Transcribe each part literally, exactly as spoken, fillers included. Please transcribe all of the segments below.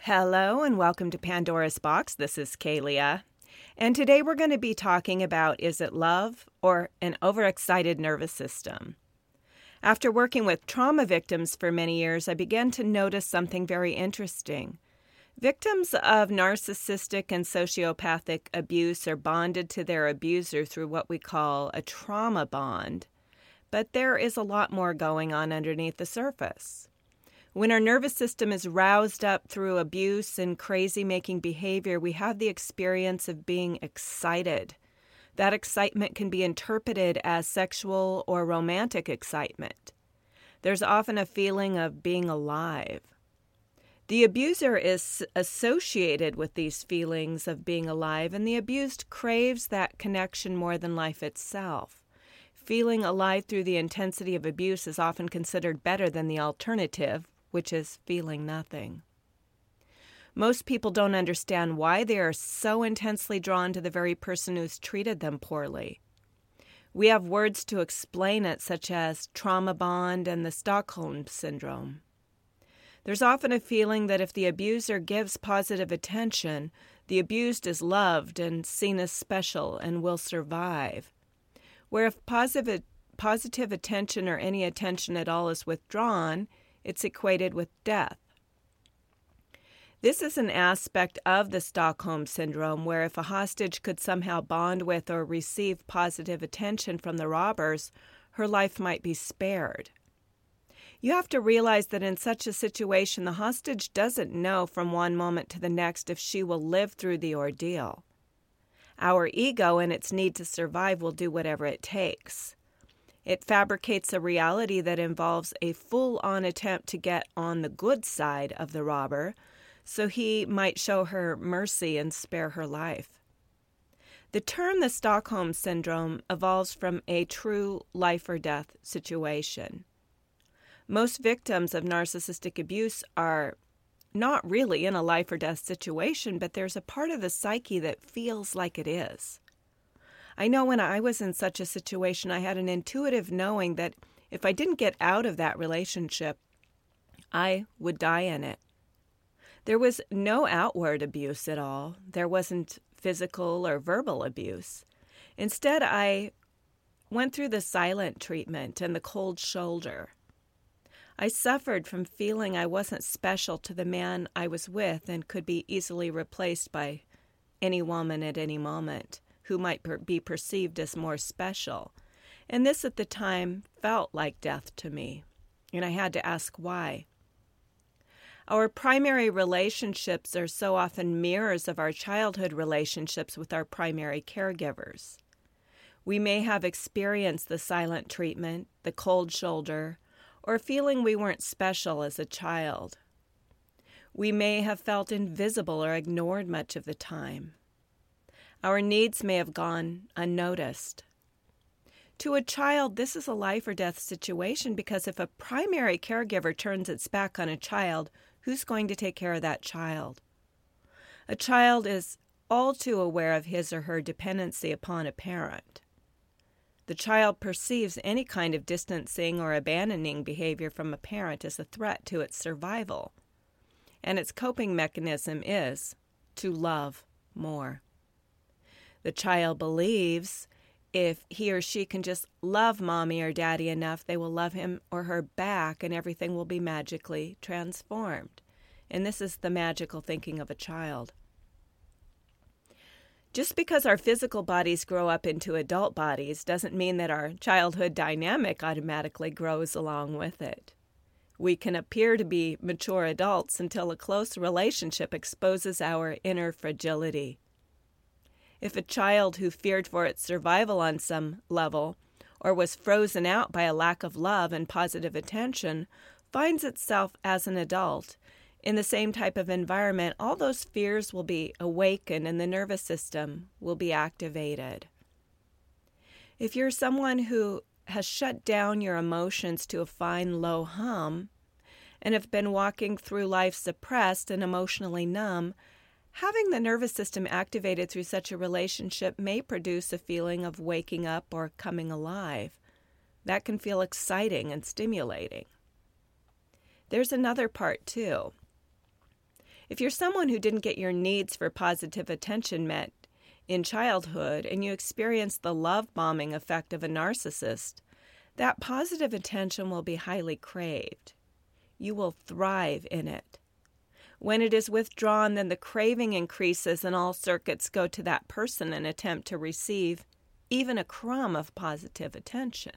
Hello and welcome to Pandora's Box. This is Kalia. And today we're going to be talking about, is it love or an overexcited nervous system? After working with trauma victims for many years, I began to notice something very interesting. Victims of narcissistic and sociopathic abuse are bonded to their abuser through what we call a trauma bond. But there is a lot more going on underneath the surface. When our nervous system is roused up through abuse and crazy-making behavior, we have the experience of being excited. That excitement can be interpreted as sexual or romantic excitement. There's often a feeling of being alive. The abuser is associated with these feelings of being alive, and the abused craves that connection more than life itself. Feeling alive through the intensity of abuse is often considered better than the alternative, which is feeling nothing. Most people don't understand why they are so intensely drawn to the very person who's treated them poorly. We have words to explain it, such as trauma bond and the Stockholm Syndrome. There's often a feeling that if the abuser gives positive attention, the abused is loved and seen as special and will survive. Where if positive, positive attention or any attention at all is withdrawn, it's equated with death. This is an aspect of the Stockholm Syndrome where if a hostage could somehow bond with or receive positive attention from the robbers, her life might be spared. You have to realize that in such a situation, the hostage doesn't know from one moment to the next if she will live through the ordeal. Our ego and its need to survive will do whatever it takes. It fabricates a reality that involves a full-on attempt to get on the good side of the robber, so he might show her mercy and spare her life. The term the Stockholm Syndrome evolves from a true life-or-death situation. Most victims of narcissistic abuse are not really in a life-or-death situation, but there's a part of the psyche that feels like it is. I know when I was in such a situation, I had an intuitive knowing that if I didn't get out of that relationship, I would die in it. There was no outward abuse at all. There wasn't physical or verbal abuse. Instead, I went through the silent treatment and the cold shoulder. I suffered from feeling I wasn't special to the man I was with and could be easily replaced by any woman at any moment who might per- be perceived as more special. And this at the time felt like death to me, and I had to ask why. Our primary relationships are so often mirrors of our childhood relationships with our primary caregivers. We may have experienced the silent treatment, the cold shoulder, or feeling we weren't special as a child. We may have felt invisible or ignored much of the time. Our needs may have gone unnoticed. To a child, this is a life or death situation because if a primary caregiver turns its back on a child, who's going to take care of that child? A child is all too aware of his or her dependency upon a parent. The child perceives any kind of distancing or abandoning behavior from a parent as a threat to its survival, and its coping mechanism is to love more. The child believes if he or she can just love mommy or daddy enough, they will love him or her back and everything will be magically transformed. And this is the magical thinking of a child. Just because our physical bodies grow up into adult bodies doesn't mean that our childhood dynamic automatically grows along with it. We can appear to be mature adults until a close relationship exposes our inner fragility. If a child who feared for its survival on some level, or was frozen out by a lack of love and positive attention, finds itself as an adult in the same type of environment, all those fears will be awakened and the nervous system will be activated. If you're someone who has shut down your emotions to a fine low hum and have been walking through life suppressed and emotionally numb, having the nervous system activated through such a relationship may produce a feeling of waking up or coming alive. That can feel exciting and stimulating. There's another part, too. If you're someone who didn't get your needs for positive attention met in childhood and you experience the love bombing effect of a narcissist, that positive attention will be highly craved. You will thrive in it. When it is withdrawn, then the craving increases and all circuits go to that person in an attempt to receive even a crumb of positive attention.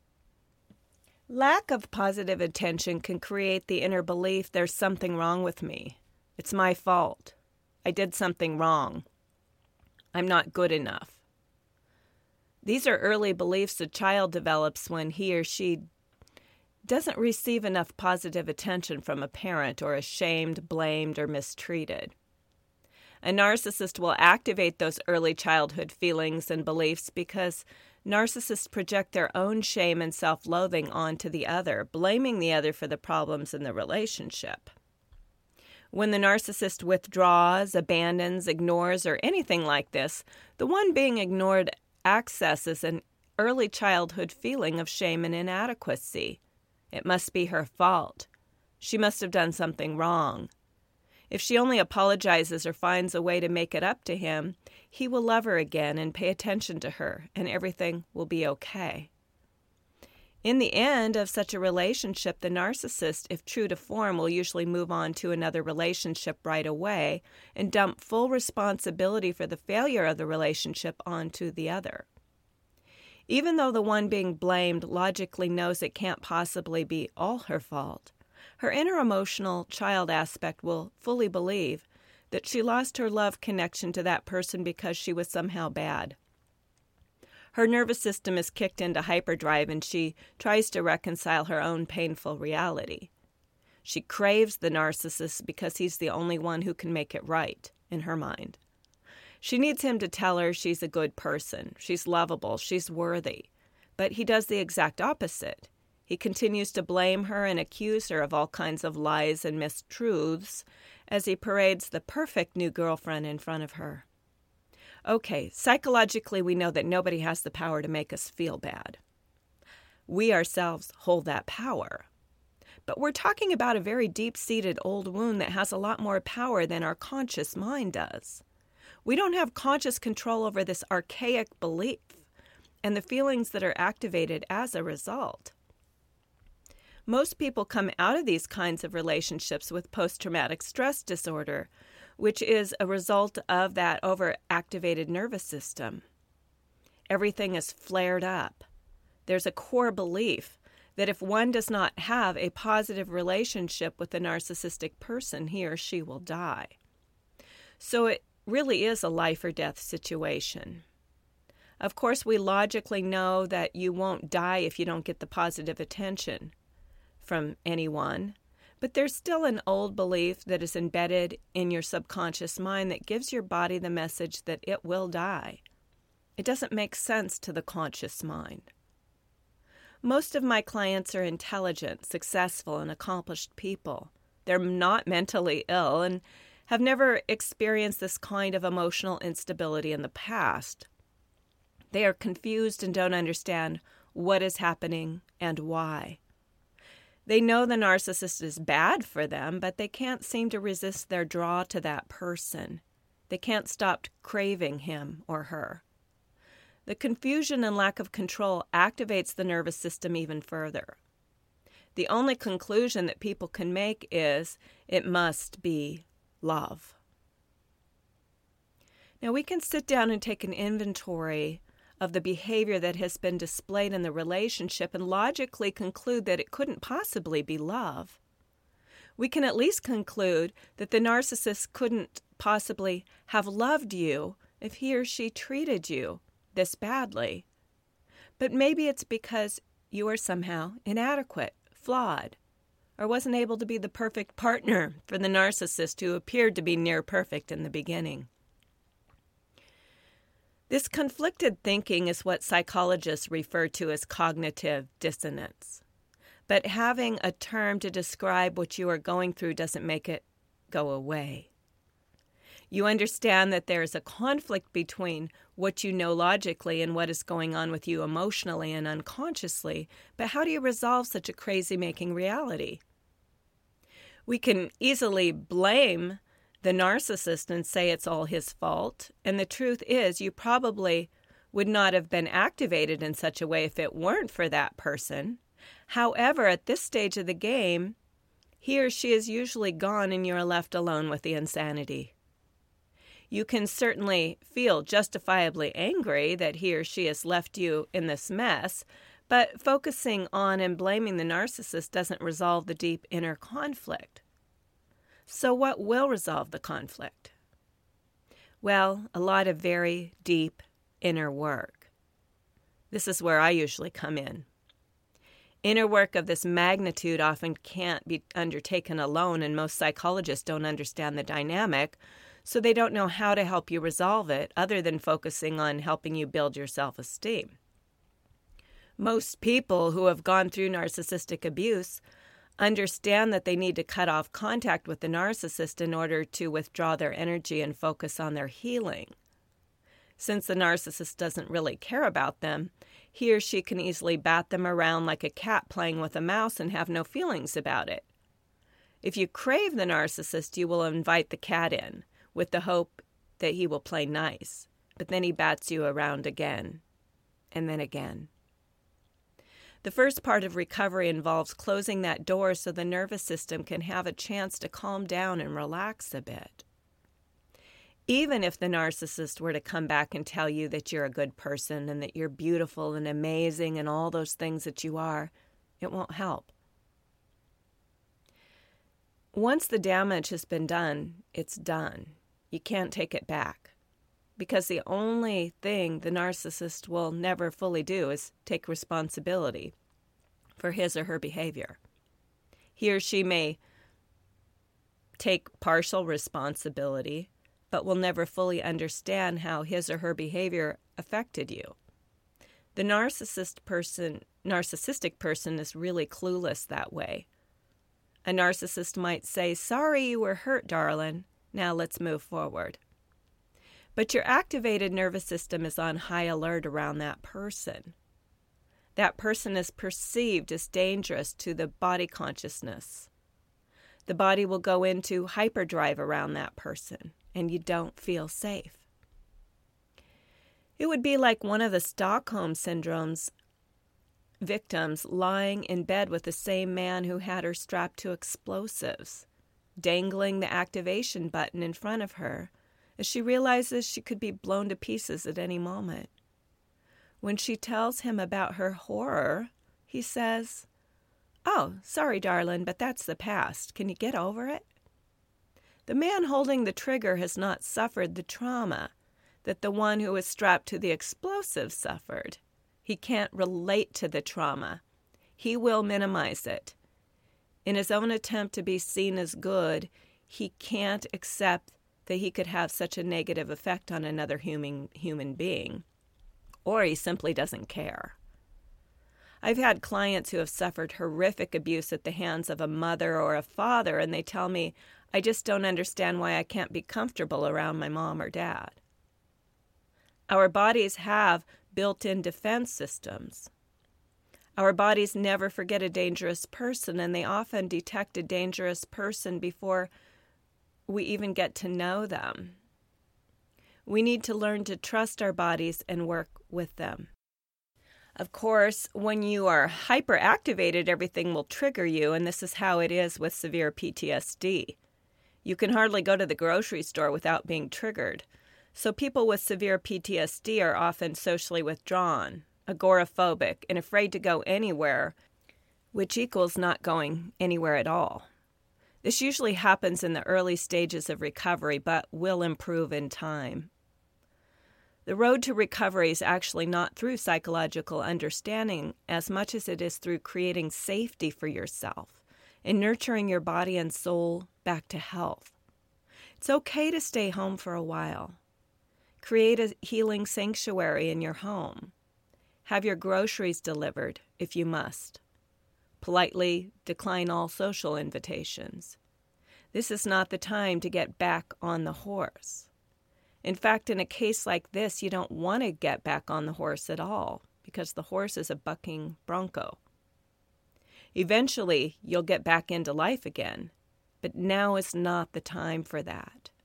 Lack of positive attention can create the inner belief there's something wrong with me. It's my fault. I did something wrong. I'm not good enough. These are early beliefs a child develops when he or she doesn't receive enough positive attention from a parent or is shamed, blamed, or mistreated. A narcissist will activate those early childhood feelings and beliefs because narcissists project their own shame and self-loathing onto the other, blaming the other for the problems in the relationship. When the narcissist withdraws, abandons, ignores, or anything like this, the one being ignored accesses an early childhood feeling of shame and inadequacy. It must be her fault. She must have done something wrong. If she only apologizes or finds a way to make it up to him, he will love her again and pay attention to her, and everything will be okay. In the end of such a relationship, the narcissist, if true to form, will usually move on to another relationship right away and dump full responsibility for the failure of the relationship onto the other. Even though the one being blamed logically knows it can't possibly be all her fault, her inner emotional child aspect will fully believe that she lost her love connection to that person because she was somehow bad. Her nervous system is kicked into hyperdrive and she tries to reconcile her own painful reality. She craves the narcissist because he's the only one who can make it right, in her mind. She needs him to tell her she's a good person, she's lovable, she's worthy. But he does the exact opposite. He continues to blame her and accuse her of all kinds of lies and mistruths as he parades the perfect new girlfriend in front of her. Okay, psychologically we know that nobody has the power to make us feel bad. We ourselves hold that power. But we're talking about a very deep-seated old wound that has a lot more power than our conscious mind does. We don't have conscious control over this archaic belief and the feelings that are activated as a result. Most people come out of these kinds of relationships with post-traumatic stress disorder, which is a result of that overactivated nervous system. Everything is flared up. There's a core belief that if one does not have a positive relationship with a narcissistic person, he or she will die. So it really is a life or death situation. Of course, we logically know that you won't die if you don't get the positive attention from anyone, but there's still an old belief that is embedded in your subconscious mind that gives your body the message that it will die. It doesn't make sense to the conscious mind. Most of my clients are intelligent, successful, and accomplished people. They're not mentally ill and have never experienced this kind of emotional instability in the past. They are confused and don't understand what is happening and why. They know the narcissist is bad for them, but they can't seem to resist their draw to that person. They can't stop craving him or her. The confusion and lack of control activates the nervous system even further. The only conclusion that people can make is it must be love. Now we can sit down and take an inventory of the behavior that has been displayed in the relationship and logically conclude that it couldn't possibly be love. We can at least conclude that the narcissist couldn't possibly have loved you if he or she treated you this badly. But maybe it's because you are somehow inadequate, flawed, or wasn't able to be the perfect partner for the narcissist who appeared to be near perfect in the beginning. This conflicted thinking is what psychologists refer to as cognitive dissonance. But having a term to describe what you are going through doesn't make it go away. You understand that there is a conflict between what you know logically and what is going on with you emotionally and unconsciously, but how do you resolve such a crazy-making reality? We can easily blame the narcissist and say it's all his fault. And the truth is, you probably would not have been activated in such a way if it weren't for that person. However, at this stage of the game, he or she is usually gone and you're left alone with the insanity. You can certainly feel justifiably angry that he or she has left you in this mess, but focusing on and blaming the narcissist doesn't resolve the deep inner conflict. So what will resolve the conflict? Well, a lot of very deep inner work. This is where I usually come in. Inner work of this magnitude often can't be undertaken alone, and most psychologists don't understand the dynamic, so they don't know how to help you resolve it other than focusing on helping you build your self-esteem. Most people who have gone through narcissistic abuse understand that they need to cut off contact with the narcissist in order to withdraw their energy and focus on their healing. Since the narcissist doesn't really care about them, he or she can easily bat them around like a cat playing with a mouse and have no feelings about it. If you crave the narcissist, you will invite the cat in with the hope that he will play nice, but then he bats you around again, and then again. The first part of recovery involves closing that door so the nervous system can have a chance to calm down and relax a bit. Even if the narcissist were to come back and tell you that you're a good person and that you're beautiful and amazing and all those things that you are, it won't help. Once the damage has been done, it's done. You can't take it back. Because the only thing the narcissist will never fully do is take responsibility for his or her behavior. He or she may take partial responsibility, but will never fully understand how his or her behavior affected you. The narcissist person, narcissistic person is really clueless that way. A narcissist might say, "Sorry you were hurt, darling. Now let's move forward." But your activated nervous system is on high alert around that person. That person is perceived as dangerous to the body consciousness. The body will go into hyperdrive around that person, and you don't feel safe. It would be like one of the Stockholm Syndrome's victims lying in bed with the same man who had her strapped to explosives, dangling the activation button in front of her, as she realizes she could be blown to pieces at any moment. When she tells him about her horror, he says, "Oh, sorry, darling, but that's the past. Can you get over it?" The man holding the trigger has not suffered the trauma that the one who was strapped to the explosive suffered. He can't relate to the trauma. He will minimize it. In his own attempt to be seen as good, he can't accept that he could have such a negative effect on another human human being, or he simply doesn't care. I've had clients who have suffered horrific abuse at the hands of a mother or a father, and they tell me, "I just don't understand why I can't be comfortable around my mom or dad." Our bodies have built-in defense systems. Our bodies never forget a dangerous person, and they often detect a dangerous person before we even get to know them. We need to learn to trust our bodies and work with them. Of course, when you are hyperactivated, everything will trigger you, and this is how it is with severe P T S D. You can hardly go to the grocery store without being triggered. So people with severe P T S D are often socially withdrawn, agoraphobic, and afraid to go anywhere, which equals not going anywhere at all. This usually happens in the early stages of recovery, but will improve in time. The road to recovery is actually not through psychological understanding as much as it is through creating safety for yourself and nurturing your body and soul back to health. It's okay to stay home for a while. Create a healing sanctuary in your home. Have your groceries delivered if you must. Politely decline all social invitations. This is not the time to get back on the horse. In fact, in a case like this, you don't want to get back on the horse at all because the horse is a bucking bronco. Eventually, you'll get back into life again, but now is not the time for that.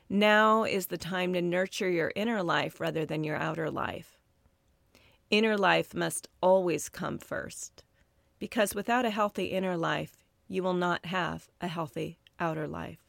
Now is the time to nurture your inner life rather than your outer life. Inner life must always come first, because without a healthy inner life, you will not have a healthy outer life.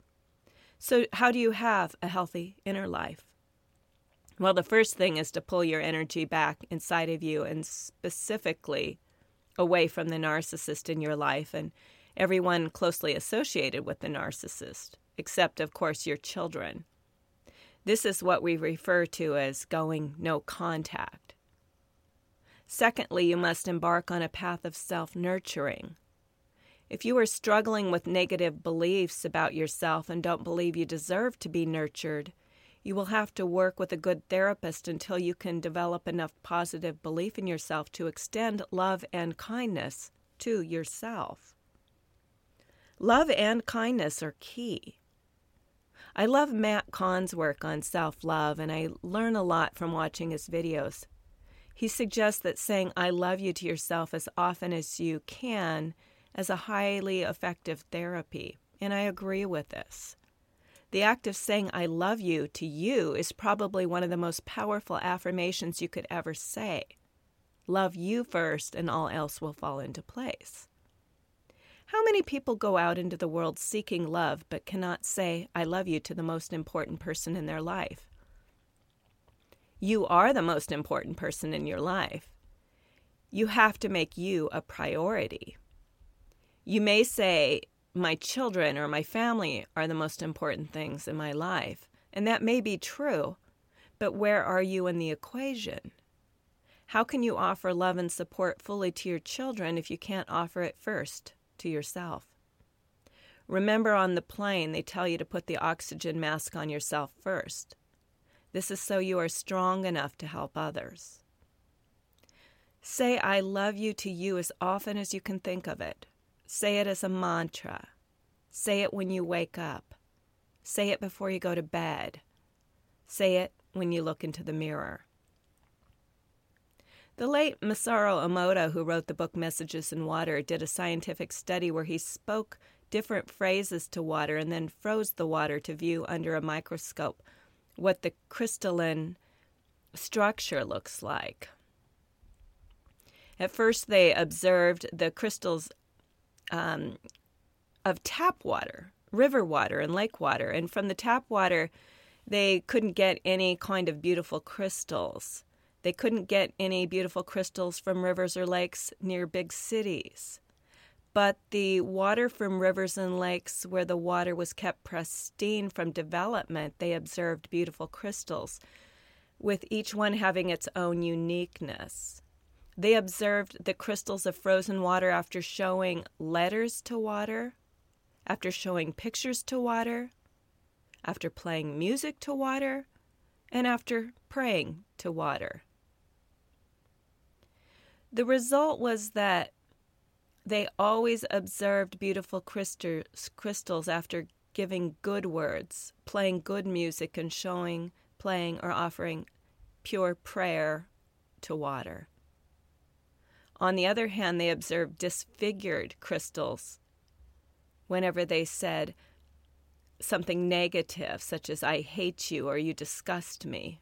So how do you have a healthy inner life? Well, the first thing is to pull your energy back inside of you and specifically away from the narcissist in your life and everyone closely associated with the narcissist, except, of course, your children. This is what we refer to as going no contact. Secondly, you must embark on a path of self-nurturing. If you are struggling with negative beliefs about yourself and don't believe you deserve to be nurtured, you will have to work with a good therapist until you can develop enough positive belief in yourself to extend love and kindness to yourself. Love and kindness are key. I love Matt Kahn's work on self-love, and I learn a lot from watching his videos. He suggests that saying I love you to yourself as often as you can is a highly effective therapy, and I agree with this. The act of saying I love you to you is probably one of the most powerful affirmations you could ever say. Love you first and all else will fall into place. How many people go out into the world seeking love but cannot say I love you to the most important person in their life? You are the most important person in your life. You have to make you a priority. You may say, my children or my family are the most important things in my life. And that may be true, but where are you in the equation? How can you offer love and support fully to your children if you can't offer it first to yourself? Remember, on the plane, they tell you to put the oxygen mask on yourself first. This is so you are strong enough to help others. Say I love you to you as often as you can think of it. Say it as a mantra. Say it when you wake up. Say it before you go to bed. Say it when you look into the mirror. The late Masaru Emoto, who wrote the book Messages in Water, did a scientific study where he spoke different phrases to water and then froze the water to view under a microscope what the crystalline structure looks like. At first, they observed the crystals um, of tap water, river water, and lake water. And from the tap water, they couldn't get any kind of beautiful crystals. They couldn't get any beautiful crystals from rivers or lakes near big cities. But the water from rivers and lakes where the water was kept pristine from development, they observed beautiful crystals, with each one having its own uniqueness. They observed the crystals of frozen water after showing letters to water, after showing pictures to water, after playing music to water, and after praying to water. The result was that they always observed beautiful crystals after giving good words, playing good music, and showing, playing, or offering pure prayer to water. On the other hand, they observed disfigured crystals whenever they said something negative, such as, I hate you, or you disgust me.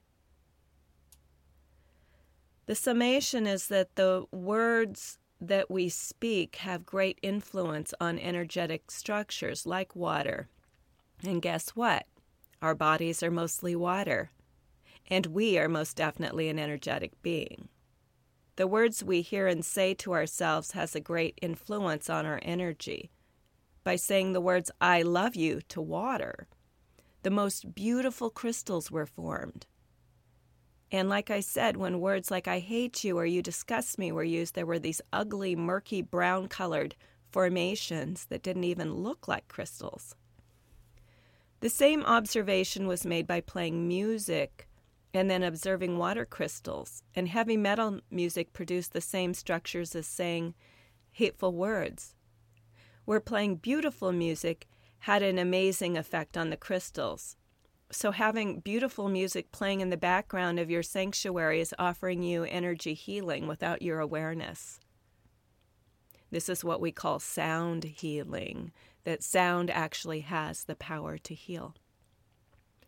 The summation is that the words that we speak have great influence on energetic structures like water. And guess what? Our bodies are mostly water, and we are most definitely an energetic being. The words we hear and say to ourselves has a great influence on our energy. By saying the words, I love you, to water, the most beautiful crystals were formed. And like I said, when words like I hate you or you disgust me were used, there were these ugly, murky, brown-colored formations that didn't even look like crystals. The same observation was made by playing music and then observing water crystals, and heavy metal music produced the same structures as saying hateful words, where playing beautiful music had an amazing effect on the crystals. So having beautiful music playing in the background of your sanctuary is offering you energy healing without your awareness. This is what we call sound healing, that sound actually has the power to heal.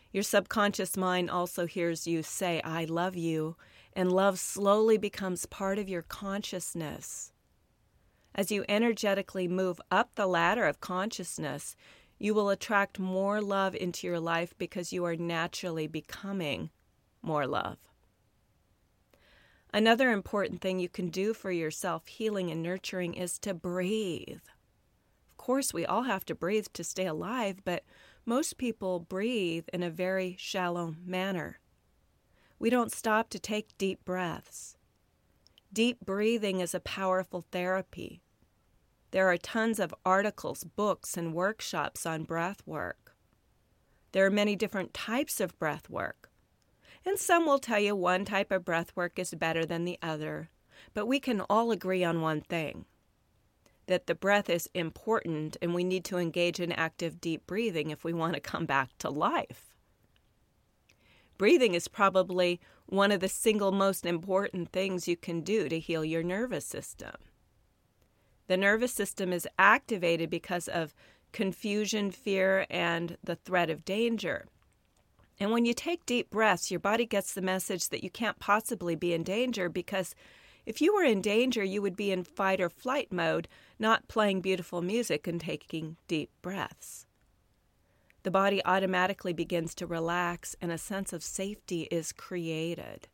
Your subconscious mind also hears you say, I love you, and love slowly becomes part of your consciousness. As you energetically move up the ladder of consciousness, you will attract more love into your life because you are naturally becoming more love. Another important thing you can do for your self-healing and nurturing is to breathe. Of course, we all have to breathe to stay alive, but most people breathe in a very shallow manner. We don't stop to take deep breaths. Deep breathing is a powerful therapy. There are tons of articles, books, and workshops on breath work. There are many different types of breath work, and some will tell you one type of breath work is better than the other, but we can all agree on one thing, that the breath is important and we need to engage in active deep breathing if we want to come back to life. Breathing is probably one of the single most important things you can do to heal your nervous system. The nervous system is activated because of confusion, fear, and the threat of danger. And when you take deep breaths, your body gets the message that you can't possibly be in danger, because if you were in danger, you would be in fight or flight mode, not playing beautiful music and taking deep breaths. The body automatically begins to relax and a sense of safety is created.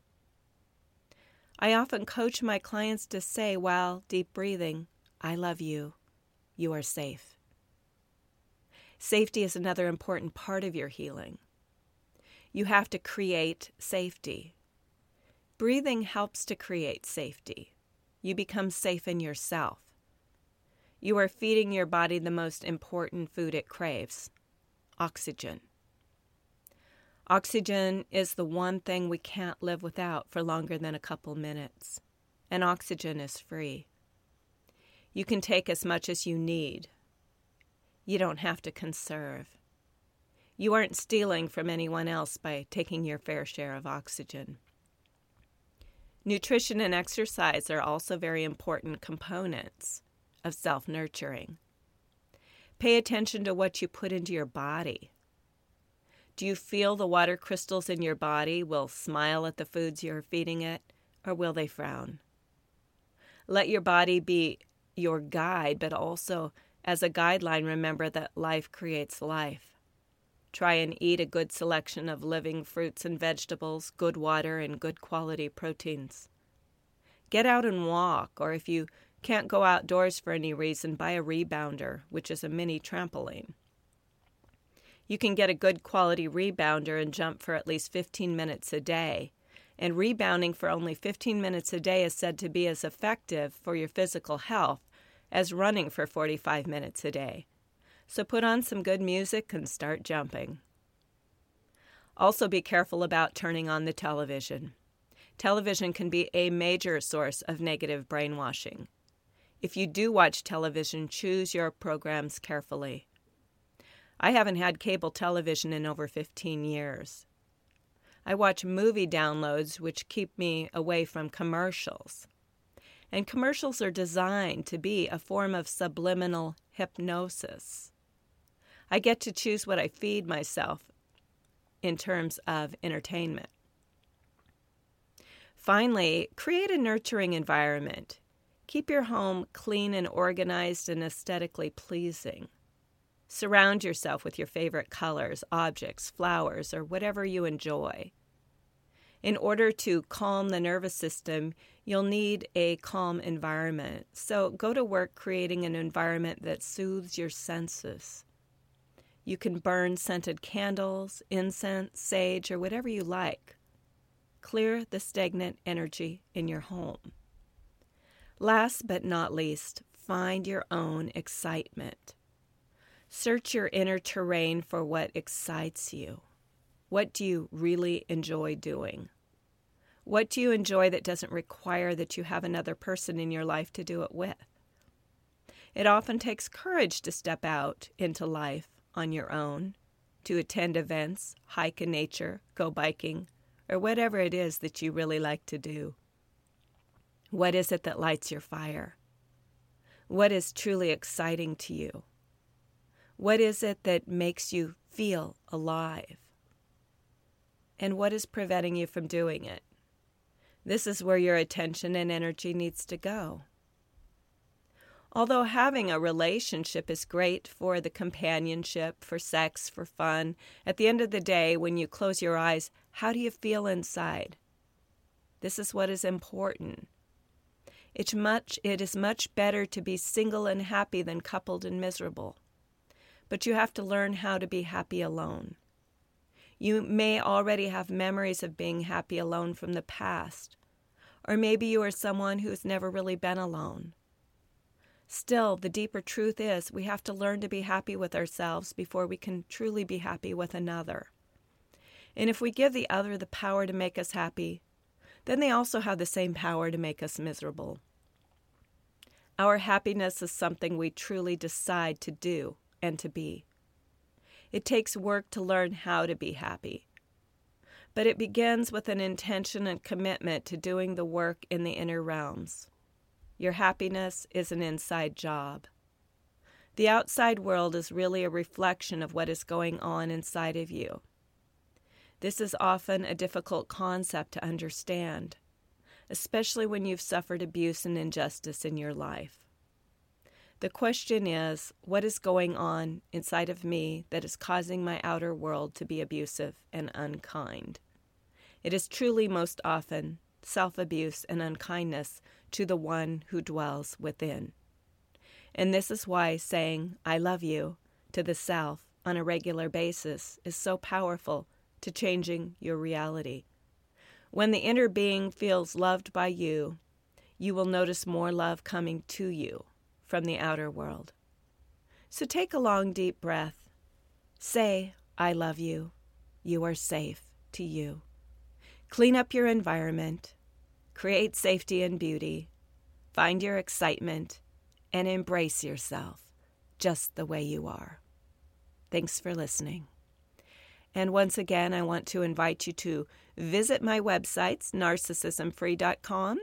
I often coach my clients to say while deep breathing, I love you, you are safe. Safety is another important part of your healing. You have to create safety. Breathing helps to create safety. You become safe in yourself. You are feeding your body the most important food it craves, oxygen. Oxygen is the one thing we can't live without for longer than a couple minutes, and oxygen is free. You can take as much as you need. You don't have to conserve. You aren't stealing from anyone else by taking your fair share of oxygen. Nutrition and exercise are also very important components of self-nurturing. Pay attention to what you put into your body. Do you feel the water crystals in your body will smile at the foods you're feeding it, or will they frown? Let your body be your guide, but also as a guideline, remember that life creates life. Try and eat a good selection of living fruits and vegetables, good water, and good quality proteins. Get out and walk, or if you can't go outdoors for any reason, buy a rebounder, which is a mini trampoline. You can get a good quality rebounder and jump for at least fifteen minutes a day. And rebounding for only fifteen minutes a day is said to be as effective for your physical health as running for forty-five minutes a day. So put on some good music and start jumping. Also be careful about turning on the television. Television can be a major source of negative brainwashing. If you do watch television, choose your programs carefully. I haven't had cable television in over fifteen years. I watch movie downloads which keep me away from commercials. And commercials are designed to be a form of subliminal hypnosis. I get to choose what I feed myself in terms of entertainment. Finally, create a nurturing environment. Keep your home clean and organized and aesthetically pleasing. Surround yourself with your favorite colors, objects, flowers, or whatever you enjoy. In order to calm the nervous system, you'll need a calm environment. So go to work creating an environment that soothes your senses. You can burn scented candles, incense, sage, or whatever you like. Clear the stagnant energy in your home. Last but not least, find your own excitement. Search your inner terrain for what excites you. What do you really enjoy doing? What do you enjoy that doesn't require that you have another person in your life to do it with? It often takes courage to step out into life on your own, to attend events, hike in nature, go biking, or whatever it is that you really like to do. What is it that lights your fire? What is truly exciting to you? What is it that makes you feel alive? And what is preventing you from doing it? This is where your attention and energy needs to go. Although having a relationship is great for the companionship, for sex, for fun, at the end of the day, when you close your eyes, how do you feel inside? This is what is important. It's much, it is much better to be single and happy than coupled and miserable. But you have to learn how to be happy alone. You may already have memories of being happy alone from the past, or maybe you are someone who has never really been alone. Still, the deeper truth is we have to learn to be happy with ourselves before we can truly be happy with another. And if we give the other the power to make us happy, then they also have the same power to make us miserable. Our happiness is something we truly decide to do and to be. It takes work to learn how to be happy. But it begins with an intention and commitment to doing the work in the inner realms. Your happiness is an inside job. The outside world is really a reflection of what is going on inside of you. This is often a difficult concept to understand, especially when you've suffered abuse and injustice in your life. The question is, what is going on inside of me that is causing my outer world to be abusive and unkind? It is truly most often self-abuse and unkindness to the one who dwells within. And this is why saying, I love you, to the self on a regular basis is so powerful to changing your reality. When the inner being feels loved by you, you will notice more love coming to you from the outer world. So take a long, deep breath. Say, I love you. You are safe to you. Clean up your environment. Create safety and beauty. Find your excitement and embrace yourself just the way you are. Thanks for listening. And once again, I want to invite you to visit my websites, narcissism free dot com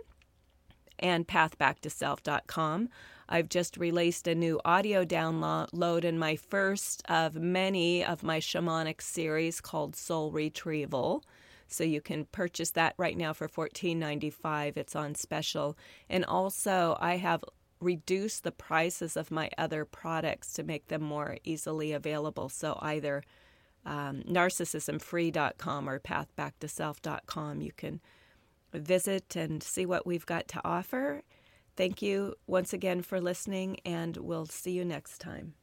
and path back to self dot com. I've just released a new audio download in my first of many of my shamanic series called Soul Retrieval. So you can purchase that right now for fourteen ninety-five. It's on special. And also, I have reduced the prices of my other products to make them more easily available. So either um, narcissism free dot com or path back to self dot com. You can visit and see what we've got to offer. Thank you once again for listening, and we'll see you next time.